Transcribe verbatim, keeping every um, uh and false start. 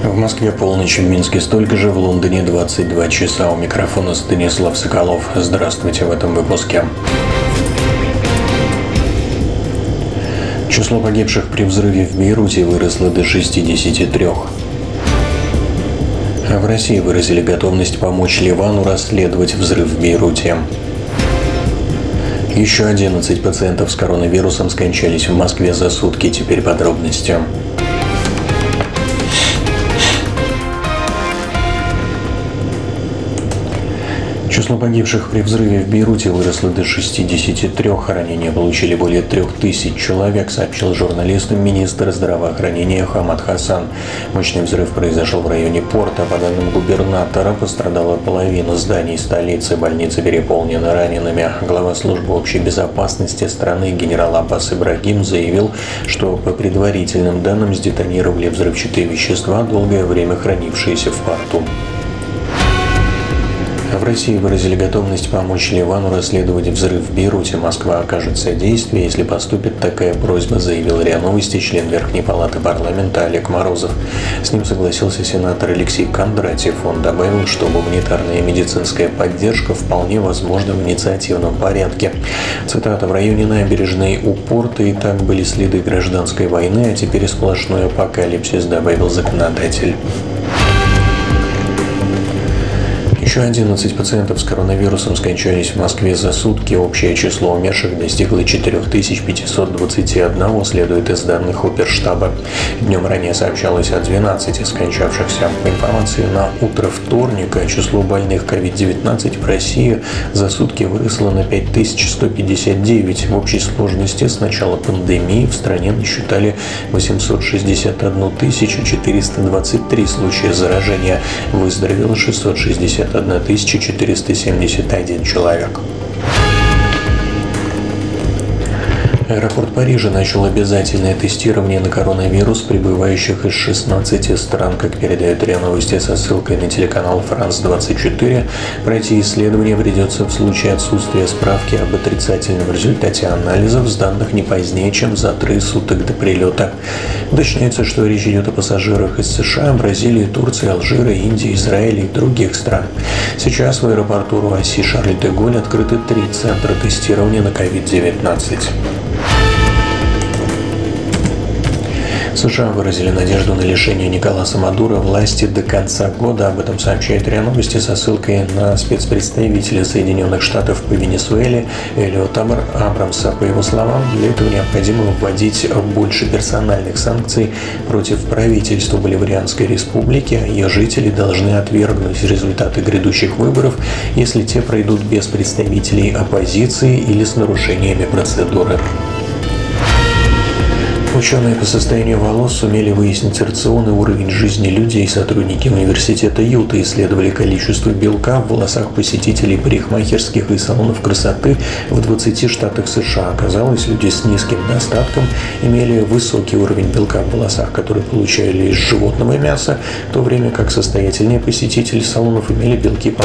В Москве полночь, в Минске столько же, в Лондоне двадцать два часа. У микрофона Станислав Соколов. Здравствуйте в этом выпуске. Число погибших при взрыве в Бейруте выросло до шестидесяти трёх. В России выразили готовность помочь Ливану расследовать взрыв в Бейруте. Еще одиннадцать пациентов с коронавирусом скончались в Москве за сутки. Теперь подробности. Число погибших при взрыве в Бейруте выросло до шестидесяти трёх. Ранения получили более трех тысяч человек, сообщил журналистам министр здравоохранения Хамад Хасан. Мощный взрыв произошел в районе порта. По данным губернатора, пострадала половина зданий столицы. Больницы переполнены ранеными. Глава службы общей безопасности страны генерал Аббас Ибрагим заявил, что по предварительным данным сдетонировали взрывчатые вещества, долгое время хранившиеся в порту. В России выразили готовность помочь Ливану расследовать взрыв в Бейруте. Москва окажет содействие, если поступит такая просьба, заявил РИА Новости член Верхней палаты парламента Олег Морозов. С ним согласился сенатор Алексей Кондратьев. Он добавил, что гуманитарная и медицинская поддержка вполне возможна в инициативном порядке. Цитата: «В районе набережной у порта и так были следы гражданской войны, а теперь сплошной апокалипсис», добавил законодатель. Еще одиннадцать пациентов с коронавирусом скончались в Москве за сутки. Общее число умерших достигло четыре тысячи пятьсот двадцать один, следует из данных оперштаба. Днем ранее сообщалось о двенадцати скончавшихся. По информации на утро вторника, число больных ковид девятнадцать в России за сутки выросло на пять тысяч сто пятьдесят девять. В общей сложности с начала пандемии в стране насчитали восемьсот шестьдесят одну тысячу четыреста двадцать три случая заражения. Выздоровело шестьсот шестьдесят одна тысяча четыреста семьдесят один человек. Аэропорт Парижа начал обязательное тестирование на коронавирус прибывающих из шестнадцати стран. Как передает РИА Новости со ссылкой на телеканал Франс двадцать четыре, пройти исследование придется в случае отсутствия справки об отрицательном результате анализов с данных не позднее, чем за трое суток до прилета. Уточняется, что речь идет о пассажирах из США, Бразилии, Турции, Алжира, Индии, Израиля и других стран. Сейчас в аэропорту Руасси Шарль-де-Голль открыты три центра тестирования на ковид девятнадцать. США выразили надежду на лишение Николаса Мадуро власти до конца года. Об этом сообщает РИА Новости со ссылкой на спецпредставителя Соединенных Штатов по Венесуэле Элиота Абрамса. По его словам, для этого необходимо вводить больше персональных санкций против правительства Боливарианской республики, а ее жители должны отвергнуть результаты грядущих выборов, если те пройдут без представителей оппозиции или с нарушениями процедуры. Ученые по состоянию волос сумели выяснить рационный уровень жизни людей. Сотрудники университета Юта исследовали количество белка в волосах посетителей парикмахерских и салонов красоты в двадцати штатах США. Оказалось, люди с низким достатком имели высокий уровень белка в волосах, который получали из животного мяса, в то время как состоятельные посетители салонов имели белки по